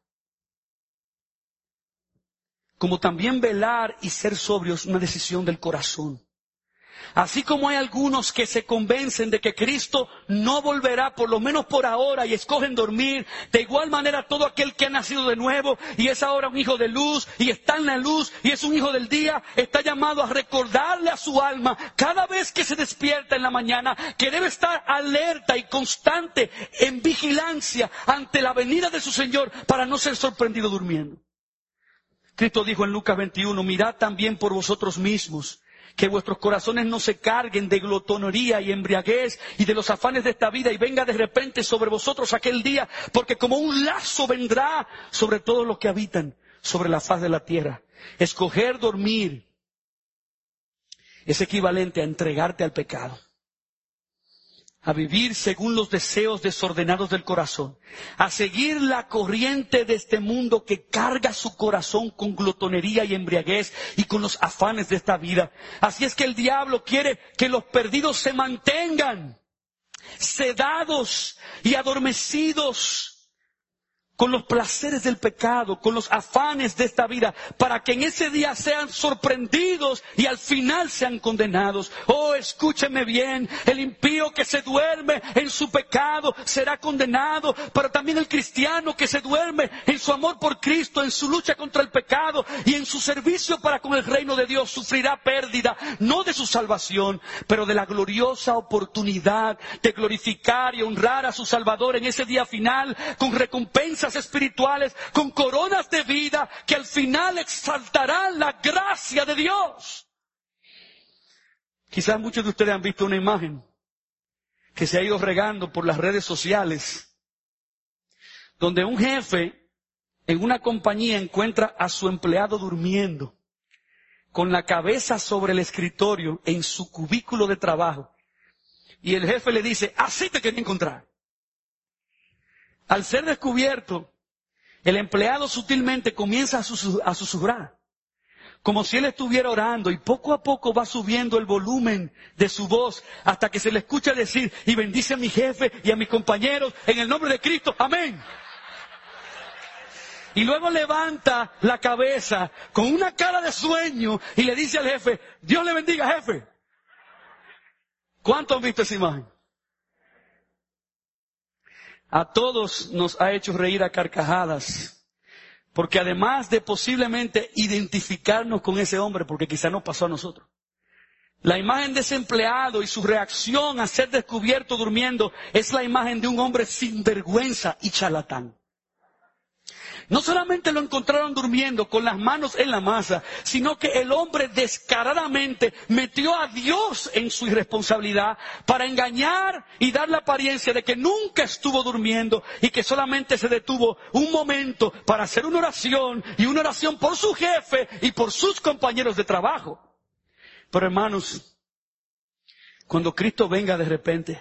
Como también velar y ser sobrios es una decisión del corazón. Así como hay algunos que se convencen de que Cristo no volverá, por lo menos por ahora, y escogen dormir, de igual manera todo aquel que ha nacido de nuevo y es ahora un hijo de luz y está en la luz y es un hijo del día, está llamado a recordarle a su alma cada vez que se despierta en la mañana que debe estar alerta y constante en vigilancia ante la venida de su Señor para no ser sorprendido durmiendo. Cristo dijo en Lucas 21: mirad también por vosotros mismos, que vuestros corazones no se carguen de glotonería y embriaguez y de los afanes de esta vida, y venga de repente sobre vosotros aquel día, porque como un lazo vendrá sobre todos los que habitan sobre la faz de la tierra. Escoger dormir es equivalente a entregarte al pecado, a vivir según los deseos desordenados del corazón, a seguir la corriente de este mundo que carga su corazón con glotonería y embriaguez y con los afanes de esta vida. Así es que el diablo quiere que los perdidos se mantengan sedados y adormecidos con los placeres del pecado, con los afanes de esta vida, para que en ese día sean sorprendidos y al final sean condenados. Oh, escúcheme bien, el impío que se duerme en su pecado será condenado, pero también el cristiano que se duerme en su amor por Cristo, en su lucha contra el pecado y en su servicio para con el reino de Dios, sufrirá pérdida, no de su salvación, pero de la gloriosa oportunidad de glorificar y honrar a su Salvador en ese día final, con recompensas espirituales, con coronas de vida que al final exaltarán la gracia de Dios. Quizás muchos de ustedes han visto una imagen que se ha ido regando por las redes sociales, donde un jefe en una compañía encuentra a su empleado durmiendo con la cabeza sobre el escritorio en su cubículo de trabajo, y el jefe le dice: así te quería encontrar. Al ser descubierto, el empleado sutilmente comienza a susurrar, como si él estuviera orando, y poco a poco va subiendo el volumen de su voz hasta que se le escucha decir: y bendice a mi jefe y a mis compañeros en el nombre de Cristo, amén. Y luego levanta la cabeza con una cara de sueño y le dice al jefe: Dios le bendiga, jefe. ¿Cuántos han visto esa imagen? A todos nos ha hecho reír a carcajadas, porque además de posiblemente identificarnos con ese hombre, porque quizá nos pasó a nosotros, la imagen de ese empleado y su reacción a ser descubierto durmiendo es la imagen de un hombre sin vergüenza y charlatán. No solamente lo encontraron durmiendo con las manos en la masa, sino que el hombre descaradamente metió a Dios en su irresponsabilidad para engañar y dar la apariencia de que nunca estuvo durmiendo y que solamente se detuvo un momento para hacer una oración, y una oración por su jefe y por sus compañeros de trabajo. Pero hermanos, cuando Cristo venga de repente,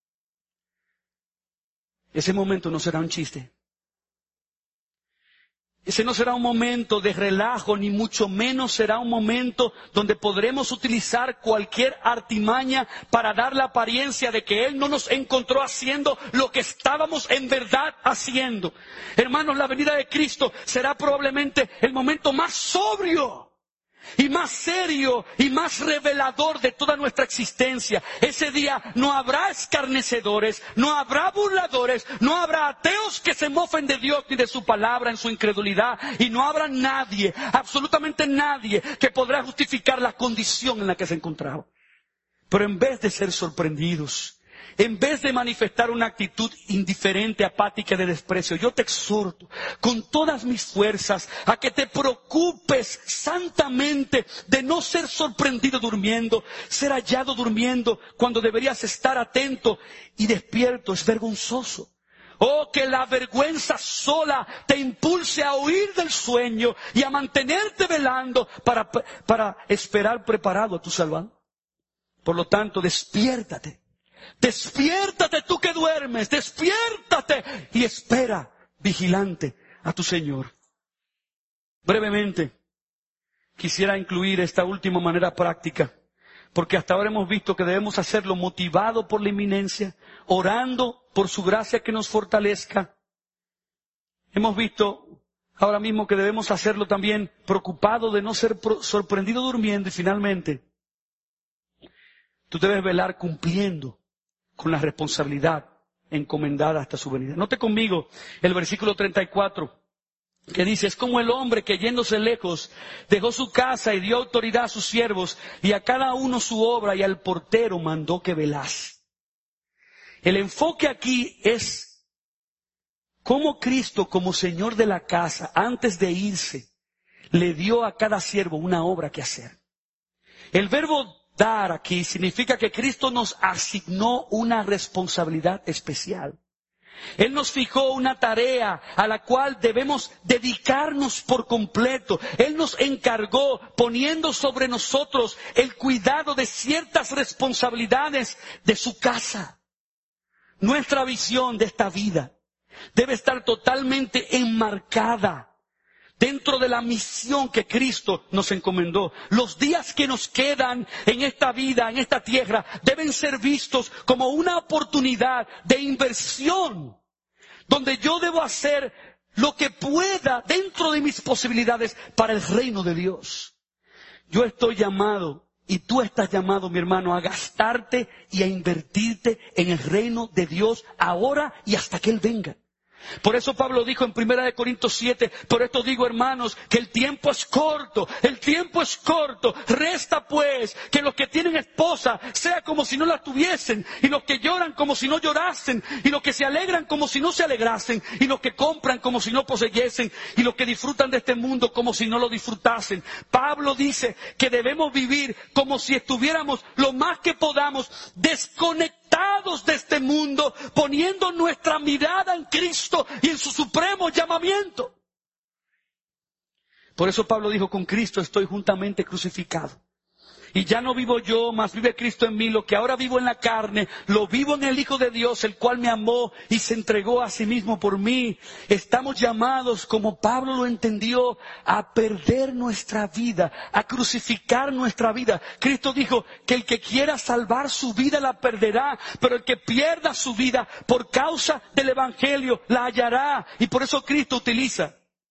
ese momento no será un chiste. Ese no será un momento de relajo, ni mucho menos será un momento donde podremos utilizar cualquier artimaña para dar la apariencia de que Él no nos encontró haciendo lo que estábamos en verdad haciendo. Hermanos, la venida de Cristo será probablemente el momento más sobrio y más serio y más revelador de toda nuestra existencia. Ese día no habrá escarnecedores, no habrá burladores, no habrá ateos que se mofen de Dios ni de su palabra en su incredulidad, y no habrá nadie, absolutamente nadie, que podrá justificar la condición en la que se encontraba. Pero en vez de ser sorprendidos, en vez de manifestar una actitud indiferente, apática y de desprecio, yo te exhorto con todas mis fuerzas a que te preocupes santamente de no ser sorprendido durmiendo. Ser hallado durmiendo cuando deberías estar atento y despierto es vergonzoso. Oh, que la vergüenza sola te impulse a huir del sueño y a mantenerte velando para esperar preparado a tu Salvador. Por lo tanto, despiértate. Despiértate tú que duermes. Despiértate y espera vigilante a tu Señor. Brevemente, quisiera incluir esta última manera práctica, porque hasta ahora hemos visto que debemos hacerlo motivado por la inminencia, orando por su gracia que nos fortalezca. Hemos visto ahora mismo que debemos hacerlo también preocupado de no ser sorprendido durmiendo, y finalmente, tú debes velar cumpliendo con la responsabilidad encomendada hasta su venida. Note conmigo el versículo 34, que dice: es como el hombre que yéndose lejos dejó su casa y dio autoridad a sus siervos y a cada uno su obra, y al portero mandó que velase. El enfoque aquí es cómo Cristo, como Señor de la casa, antes de irse, le dio a cada siervo una obra que hacer. El verbo dar aquí significa que Cristo nos asignó una responsabilidad especial. Él nos fijó una tarea a la cual debemos dedicarnos por completo. Él nos encargó poniendo sobre nosotros el cuidado de ciertas responsabilidades de su casa. Nuestra visión de esta vida debe estar totalmente enmarcada dentro de la misión que Cristo nos encomendó. Los días que nos quedan en esta vida, en esta tierra, deben ser vistos como una oportunidad de inversión, donde yo debo hacer lo que pueda dentro de mis posibilidades para el reino de Dios. Yo estoy llamado, y tú estás llamado, mi hermano, a gastarte y a invertirte en el reino de Dios ahora y hasta que Él venga. Por eso Pablo dijo en 1 Corintios 7, por esto digo, hermanos, que el tiempo es corto, resta pues que los que tienen esposa sea como si no la tuviesen, y los que lloran como si no llorasen, y los que se alegran como si no se alegrasen, y los que compran como si no poseyesen, y los que disfrutan de este mundo como si no lo disfrutasen. Pablo dice que debemos vivir como si estuviéramos lo más que podamos desconectados de este mundo, poniendo nuestra mirada en Cristo y en su supremo llamamiento. Por eso Pablo dijo: con Cristo estoy juntamente crucificado. Y ya no vivo yo, mas vive Cristo en mí. Lo que ahora vivo en la carne, lo vivo en el Hijo de Dios, el cual me amó y se entregó a sí mismo por mí. Estamos llamados, como Pablo lo entendió, a perder nuestra vida, a crucificar nuestra vida. Cristo dijo que el que quiera salvar su vida la perderá, pero el que pierda su vida por causa del Evangelio la hallará. Y por eso Cristo utiliza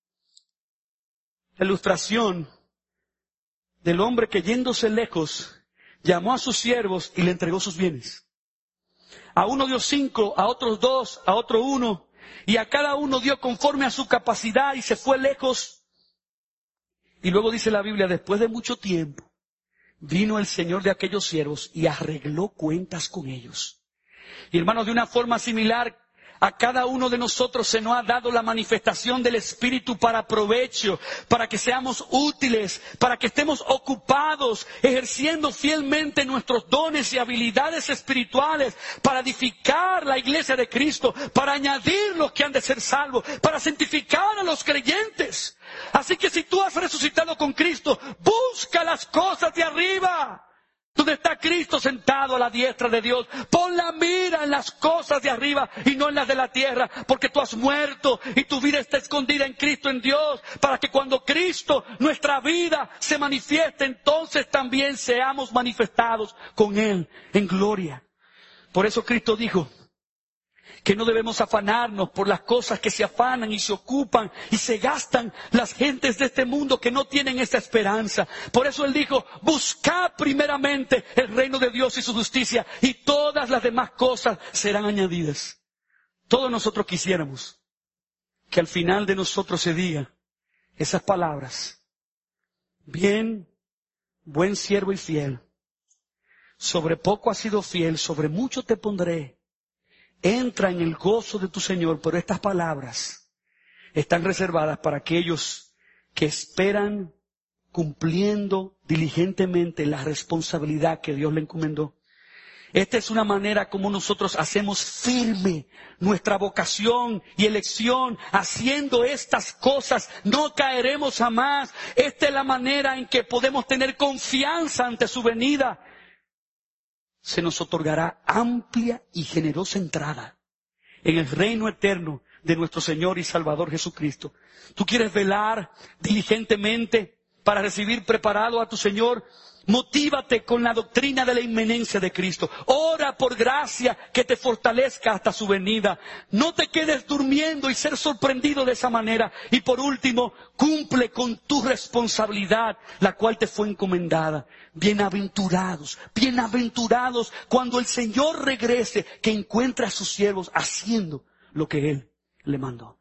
la ilustración del hombre que yéndose lejos llamó a sus siervos y le entregó sus bienes. A uno dio 5, a otros 2, a otro 1, y a cada uno dio conforme a su capacidad y se fue lejos. Y luego dice la Biblia: después de mucho tiempo vino el Señor de aquellos siervos y arregló cuentas con ellos. Y hermanos, de una forma similar, a cada uno de nosotros se nos ha dado la manifestación del Espíritu para provecho, para que seamos útiles, para que estemos ocupados, ejerciendo fielmente nuestros dones y habilidades espirituales, para edificar la iglesia de Cristo, para añadir los que han de ser salvos, para santificar a los creyentes. Así que si tú has resucitado con Cristo, busca las cosas de arriba, donde está Cristo sentado a la diestra de Dios. Pon la mira en las cosas de arriba y no en las de la tierra, porque tú has muerto y tu vida está escondida en Cristo, en Dios, para que cuando Cristo, nuestra vida, se manifieste, entonces también seamos manifestados con Él en gloria. Por eso Cristo dijo que no debemos afanarnos por las cosas que se afanan y se ocupan y se gastan las gentes de este mundo que no tienen esa esperanza. Por eso Él dijo: buscad primeramente el reino de Dios y su justicia, y todas las demás cosas serán añadidas. Todos nosotros quisiéramos que al final de nosotros se diga esas palabras: bien, buen siervo y fiel, sobre poco has sido fiel, sobre mucho te pondré. Entra en el gozo de tu Señor. Pero estas palabras están reservadas para aquellos que esperan cumpliendo diligentemente la responsabilidad que Dios le encomendó. Esta es una manera como nosotros hacemos firme nuestra vocación y elección. Haciendo estas cosas no caeremos jamás. Esta es la manera en que podemos tener confianza ante su venida. Se nos otorgará amplia y generosa entrada en el reino eterno de nuestro Señor y Salvador Jesucristo. ¿Tú quieres velar diligentemente para recibir preparado a tu Señor? Motívate con la doctrina de la inminencia de Cristo. Ora por gracia que te fortalezca hasta su venida. No te quedes durmiendo y ser sorprendido de esa manera. Y por último, cumple con tu responsabilidad, la cual te fue encomendada. Bienaventurados, bienaventurados cuando el Señor regrese, que encuentre a sus siervos haciendo lo que Él le mandó.